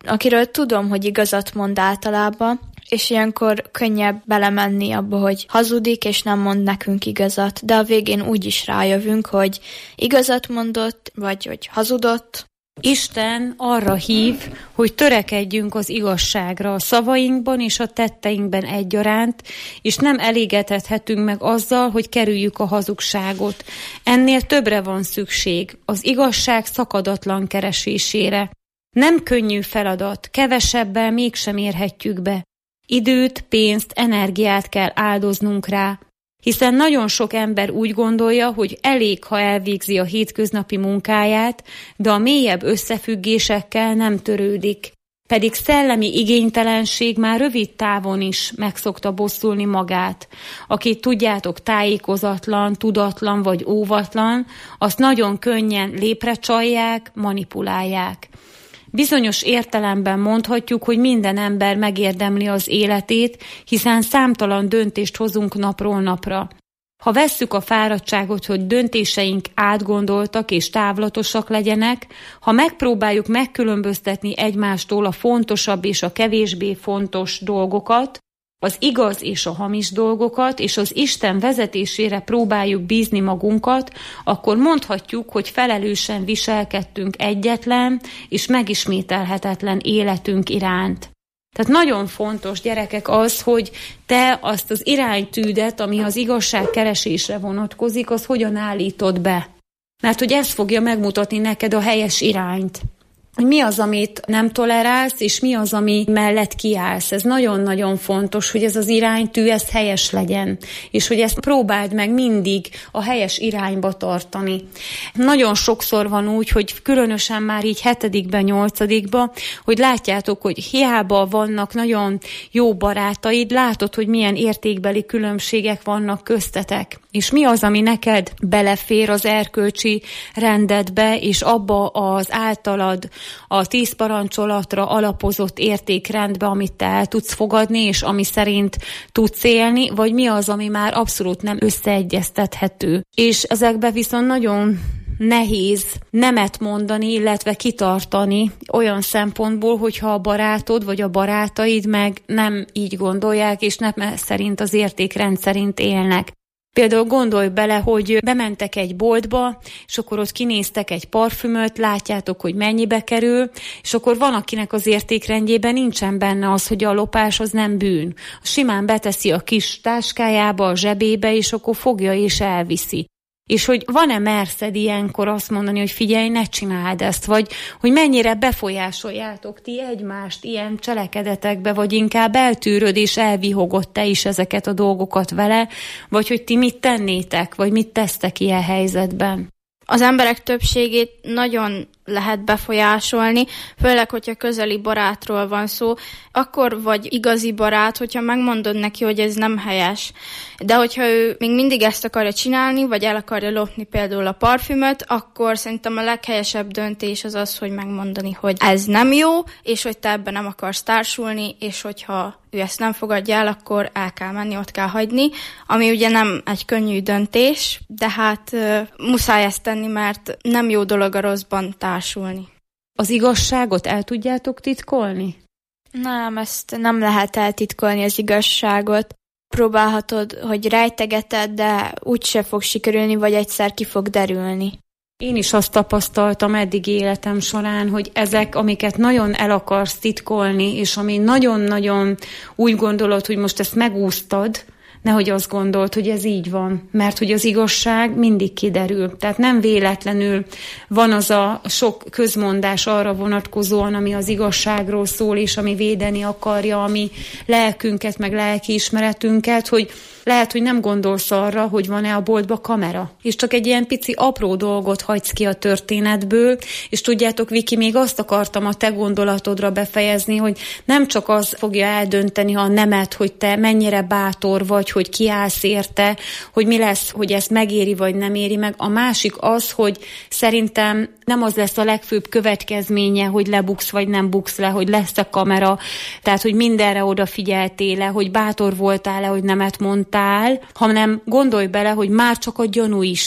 akiről tudom, hogy igazat mond általában, és ilyenkor könnyebb belemenni abba, hogy hazudik, és nem mond nekünk igazat, de a végén úgy is rájövünk, hogy igazat mondott, vagy hogy hazudott. Isten arra hív, hogy törekedjünk az igazságra a szavainkban és a tetteinkben egyaránt, és nem elégedhetünk meg azzal, hogy kerüljük a hazugságot. Ennél többre van szükség, az igazság szakadatlan keresésére. Nem könnyű feladat, kevesebbel mégsem érhetjük be. Időt, pénzt, energiát kell áldoznunk rá, hiszen nagyon sok ember úgy gondolja, hogy elég, ha elvégzi a hétköznapi munkáját, de a mélyebb összefüggésekkel nem törődik. Pedig szellemi igénytelenség már rövid távon is meg szokta bosszulni magát. Aki tudjátok tájékozatlan, tudatlan vagy óvatlan, azt nagyon könnyen léprecsalják, manipulálják. Bizonyos értelemben mondhatjuk, hogy minden ember megérdemli az életét, hiszen számtalan döntést hozunk napról napra. Ha vesszük a fáradtságot, hogy döntéseink átgondoltak és távlatosak legyenek, ha megpróbáljuk megkülönböztetni egymástól a fontosabb és a kevésbé fontos dolgokat, az igaz és a hamis dolgokat, és az Isten vezetésére próbáljuk bízni magunkat, akkor mondhatjuk, hogy felelősen viselkedtünk egyetlen és megismételhetetlen életünk iránt. Tehát nagyon fontos, gyerekek, az, hogy te azt az iránytűdet, ami az igazság keresésre vonatkozik, az hogyan állítod be. Mert hogy ez fogja megmutatni neked a helyes irányt. Hogy mi az, amit nem tolerálsz, és mi az, ami mellett kiállsz. Ez nagyon-nagyon fontos, hogy ez az iránytű, ez helyes legyen, és hogy ezt próbáld meg mindig a helyes irányba tartani. Nagyon sokszor van úgy, hogy különösen már így hetedikben, nyolcadikban, hogy látjátok, hogy hiába vannak nagyon jó barátaid, látod, hogy milyen értékbeli különbségek vannak köztetek. És mi az, ami neked belefér az erkölcsi rendedbe, és abba az általad a tíz parancsolatra alapozott értékrendbe, amit te el tudsz fogadni, és ami szerint tudsz élni, vagy mi az, ami már abszolút nem összeegyeztethető. És ezekben viszont nagyon nehéz nemet mondani, illetve kitartani olyan szempontból, hogyha a barátod vagy a barátaid meg nem így gondolják, és nem szerint az értékrend szerint élnek. Például gondolj bele, hogy bementek egy boltba, és akkor ott kinéztek egy parfümöt, látjátok, hogy mennyibe kerül, és akkor van, akinek az értékrendjében nincsen benne az, hogy a lopás az nem bűn. Simán beteszi a kis táskájába, a zsebébe, és akkor fogja és elviszi. És hogy van-e merszed ilyenkor azt mondani, hogy figyelj, ne csináld ezt, vagy hogy mennyire befolyásoljátok ti egymást ilyen cselekedetekbe, vagy inkább eltűröd és elvihogod te is ezeket a dolgokat vele, vagy hogy ti mit tennétek, vagy mit tesztek ilyen helyzetben? Az emberek többségét nagyon lehet befolyásolni, főleg, hogyha közeli barátról van szó, akkor vagy igazi barát, hogyha megmondod neki, hogy ez nem helyes. De hogyha ő még mindig ezt akarja csinálni, vagy el akarja lopni például a parfümöt, akkor szerintem a leghelyesebb döntés az az, hogy megmondani, hogy ez nem jó, és hogy te ebben nem akarsz társulni, és hogyha ő ezt nem fogadja el, akkor el kell menni, ott kell hagyni, ami ugye nem egy könnyű döntés, de hát uh, muszáj ezt tenni, mert nem jó dolog a rosszban társulni. Az igazságot el tudjátok titkolni? Nem, ezt nem lehet eltitkolni, az igazságot. Próbálhatod, hogy rejtegeted, de úgyse fog sikerülni, vagy egyszer ki fog derülni. Én is azt tapasztaltam eddig életem során, hogy ezek, amiket nagyon el akarsz titkolni, és ami nagyon-nagyon úgy gondolod, hogy most ezt megúsztad, nehogy azt gondolt, hogy ez így van, mert hogy az igazság mindig kiderül. Tehát nem véletlenül van az a sok közmondás arra vonatkozóan, ami az igazságról szól, és ami védeni akarja a mi lelkünket, meg lelkiismeretünket, hogy lehet, hogy nem gondolsz arra, hogy van-e a boltba kamera, és csak egy ilyen pici apró dolgot hagysz ki a történetből, és tudjátok, Viki, még azt akartam a te gondolatodra befejezni, hogy nem csak az fogja eldönteni a nemet, hogy te mennyire bátor vagy, hogy kiállsz érte, hogy mi lesz, hogy ezt megéri vagy nem éri meg. A másik az, hogy szerintem nem az lesz a legfőbb következménye, hogy lebuksz vagy nem buksz le, hogy lesz a kamera, tehát hogy mindenre odafigyeltél-e, hogy bátor voltál-e, hogy nemet mondtál, hanem gondolj bele, hogy már csak a gyanú is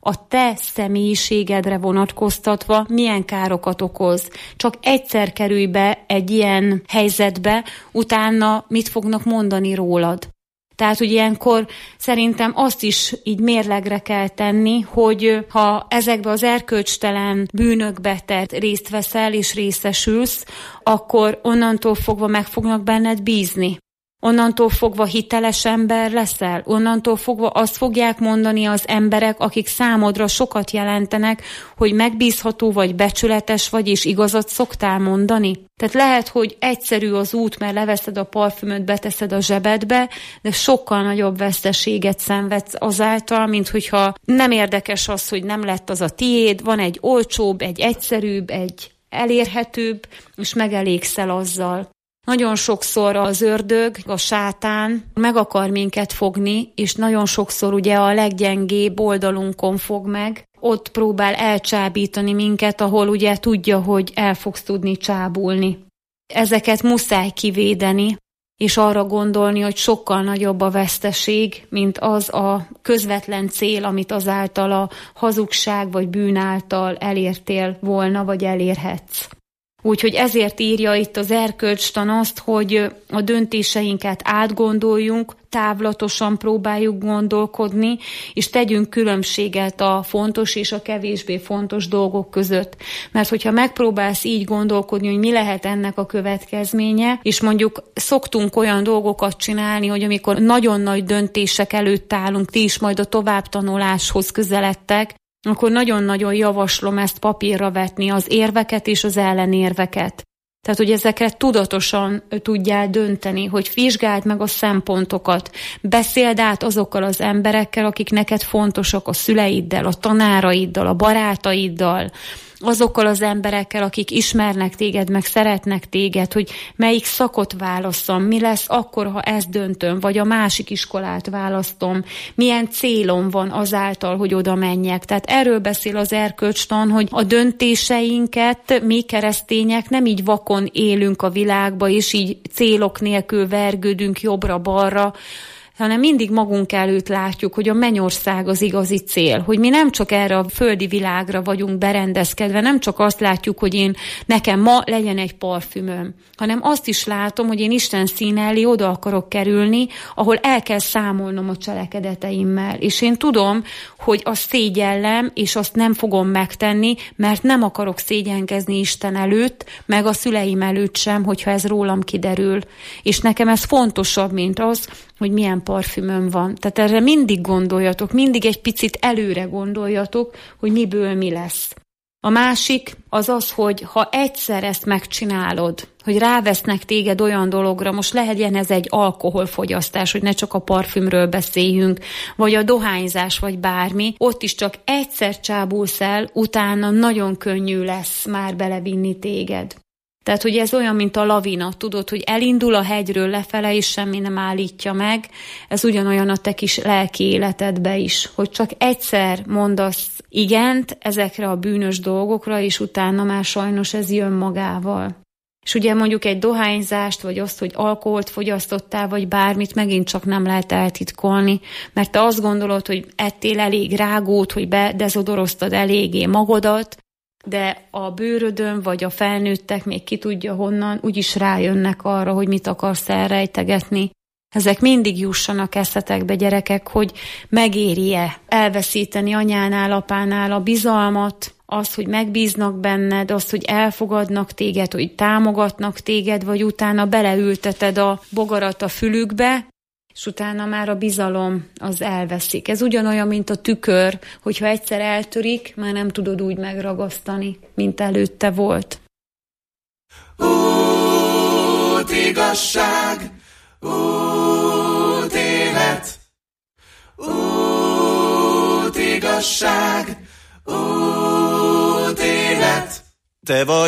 a te személyiségedre vonatkoztatva milyen károkat okoz. Csak egyszer kerülj be egy ilyen helyzetbe, utána mit fognak mondani rólad. Tehát, hogy ilyenkor szerintem azt is így mérlegre kell tenni, hogy ha ezekbe az erkölcstelen bűnökbe te részt veszel és részesülsz, akkor onnantól fogva meg fognak benned bízni. Onnantól fogva hiteles ember leszel, onnantól fogva azt fogják mondani az emberek, akik számodra sokat jelentenek, hogy megbízható vagy, becsületes vagy, és igazat szoktál mondani. Tehát lehet, hogy egyszerű az út, mert leveszed a parfümöt, beteszed a zsebedbe, de sokkal nagyobb veszteséget szenvedsz azáltal, mint hogyha nem érdekes az, hogy nem lett az a tiéd, van egy olcsóbb, egy egyszerűbb, egy elérhetőbb, és megelégszel azzal. Nagyon sokszor az ördög, a sátán meg akar minket fogni, és nagyon sokszor ugye a leggyengébb oldalunkon fog meg. Ott próbál elcsábítani minket, ahol ugye tudja, hogy el fogsz tudni csábulni. Ezeket muszáj kivédeni, és arra gondolni, hogy sokkal nagyobb a veszteség, mint az a közvetlen cél, amit azáltal a hazugság vagy bűn által elértél volna, vagy elérhetsz. Úgyhogy ezért írja itt az erkölcstan azt, hogy a döntéseinket átgondoljunk, távlatosan próbáljuk gondolkodni, és tegyünk különbséget a fontos és a kevésbé fontos dolgok között. Mert hogyha megpróbálsz így gondolkodni, hogy mi lehet ennek a következménye, és mondjuk szoktunk olyan dolgokat csinálni, hogy amikor nagyon nagy döntések előtt állunk, ti is majd a továbbtanuláshoz közeledtek, akkor nagyon-nagyon javaslom ezt papírra vetni, az érveket és az ellenérveket. Tehát, hogy ezeket tudatosan tudjál dönteni, hogy vizsgáld meg a szempontokat, beszéld át azokkal az emberekkel, akik neked fontosak, a szüleiddel, a tanáraiddal, a barátaiddal, azokkal az emberekkel, akik ismernek téged, meg szeretnek téged, hogy melyik szakot válasszam, mi lesz akkor, ha ezt döntöm, vagy a másik iskolát választom, milyen célom van azáltal, hogy oda menjek. Tehát erről beszél az erkölcstan, hogy a döntéseinket mi keresztények nem így vakon élünk a világba, és így célok nélkül vergődünk jobbra-balra, hanem mindig magunk előtt látjuk, hogy a mennyország az igazi cél, hogy mi nem csak erre a földi világra vagyunk berendezkedve, nem csak azt látjuk, hogy én nekem ma legyen egy parfümöm, hanem azt is látom, hogy én Isten színe elé oda akarok kerülni, ahol el kell számolnom a cselekedeteimmel, és én tudom, hogy azt szégyellem, és azt nem fogom megtenni, mert nem akarok szégyenkezni Isten előtt, meg a szüleim előtt sem, hogyha ez rólam kiderül. És nekem ez fontosabb, mint az, hogy milyen parfümöm van. Tehát erre mindig gondoljatok, mindig egy picit előre gondoljatok, hogy miből mi lesz. A másik az az, hogy ha egyszer ezt megcsinálod, hogy rávesznek téged olyan dologra, most legyen ez egy alkoholfogyasztás, hogy ne csak a parfümről beszéljünk, vagy a dohányzás, vagy bármi, ott is csak egyszer csábulsz el, utána nagyon könnyű lesz már belevinni téged. Tehát, hogy ez olyan, mint a lavina, tudod, hogy elindul a hegyről lefele, és semmi nem állítja meg. Ez ugyanolyan a te kis lelki életedbe is, hogy csak egyszer mondasz igent ezekre a bűnös dolgokra, és utána már sajnos ez jön magával. És ugye mondjuk egy dohányzást, vagy azt, hogy alkoholt fogyasztottál, vagy bármit, megint csak nem lehet eltitkolni, mert te azt gondolod, hogy ettél elég rágót, hogy bedezodoroztad eléggé magadat, de a bőrödön, vagy a felnőttek még ki tudja honnan, úgyis rájönnek arra, hogy mit akarsz elrejtegetni. Ezek mindig jussanak eszetekbe, gyerekek, hogy megéri-e elveszíteni anyánál, apánál a bizalmat, az, hogy megbíznak benned, az, hogy elfogadnak téged, hogy támogatnak téged, vagy utána beleülteted a bogarat a fülükbe, és utána már a bizalom az elveszik. Ez ugyanolyan, mint a tükör, hogyha egyszer eltörik, már nem tudod úgy megragasztani, mint előtte volt. Út, igazság, út, élet, út, igazság, út, élet. Te vagy